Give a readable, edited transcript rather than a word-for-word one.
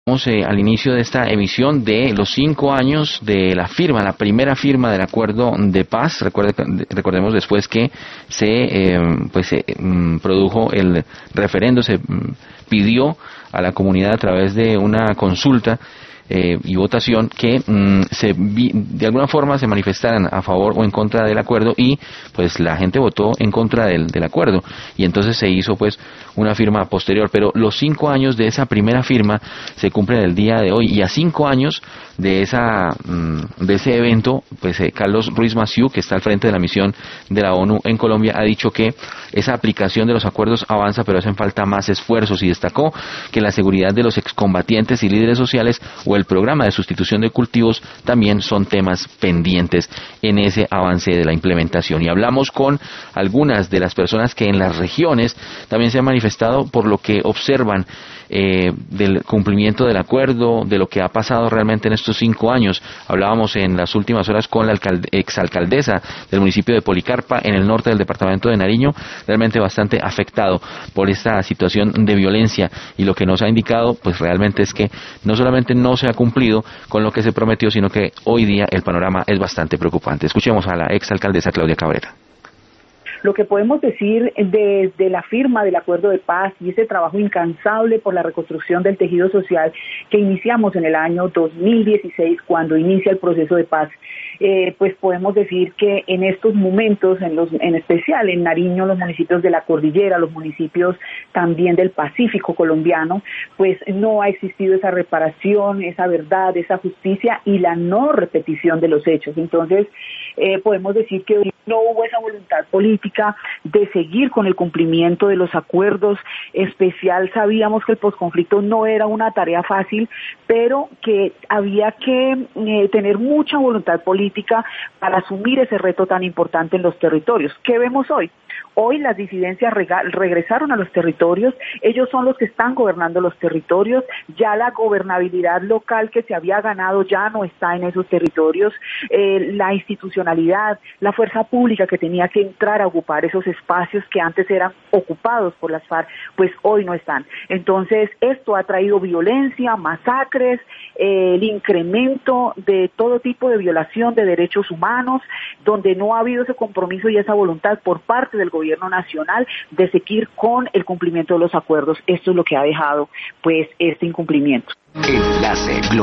Al inicio de esta emisión de los 5 años de la primera firma del acuerdo de paz. Recordemos después que se produjo el referendo, se pidió a la comunidad a través de una consulta y votación que de alguna forma se manifestaran a favor o en contra del acuerdo, y pues la gente votó en contra del acuerdo, y entonces se hizo pues una firma posterior. Pero los 5 años de esa primera firma se cumplen el día de hoy, y a 5 años de ese evento, pues Carlos Ruiz Massieu, que está al frente de la misión de la ONU en Colombia, ha dicho que esa aplicación de los acuerdos avanza, pero hacen falta más esfuerzos, y destacó que la seguridad de los excombatientes y líderes sociales o el programa de sustitución de cultivos también son temas pendientes en ese avance de la implementación. Y hablamos con algunas de las personas que en las regiones también se han manifestado por lo que observan del cumplimiento del acuerdo, de lo que ha pasado realmente en estos 5 años. Hablábamos en las últimas horas con la exalcaldesa del municipio de Policarpa, en el norte del departamento de Nariño, realmente bastante afectado por esta situación de violencia, y lo que nos ha indicado pues realmente es que no solamente no se ha cumplido con lo que se prometió, sino que hoy día el panorama es bastante preocupante. Escuchemos a la exalcaldesa Claudia Cabrera. Lo que podemos decir desde la firma del acuerdo de paz y ese trabajo incansable por la reconstrucción del tejido social que iniciamos en el año 2016, cuando inicia el proceso de paz, pues podemos decir que en estos momentos, en especial en Nariño, los municipios de la cordillera, los municipios también del Pacífico colombiano, pues no ha existido esa reparación, esa verdad, esa justicia y la no repetición de los hechos. Entonces, podemos decir que no hubo esa voluntad política de seguir con el cumplimiento de los acuerdos. Especial, sabíamos que el posconflicto no era una tarea fácil, pero que había que tener mucha voluntad política para asumir ese reto tan importante en los territorios. ¿Qué vemos hoy? Hoy las disidencias regresaron a los territorios, ellos son los que están gobernando los territorios, ya la gobernabilidad local que se había ganado ya no está en esos territorios, la institucionalidad, la fuerza pública que tenía que entrar a ocupar esos espacios que antes eran ocupados por las FARC, pues hoy no están. Entonces esto ha traído violencia, masacres, el incremento de todo tipo de violación de derechos humanos, donde no ha habido ese compromiso y esa voluntad por parte del gobierno nacional de seguir con el cumplimiento de los acuerdos. Esto es lo que ha dejado pues este incumplimiento. Enlace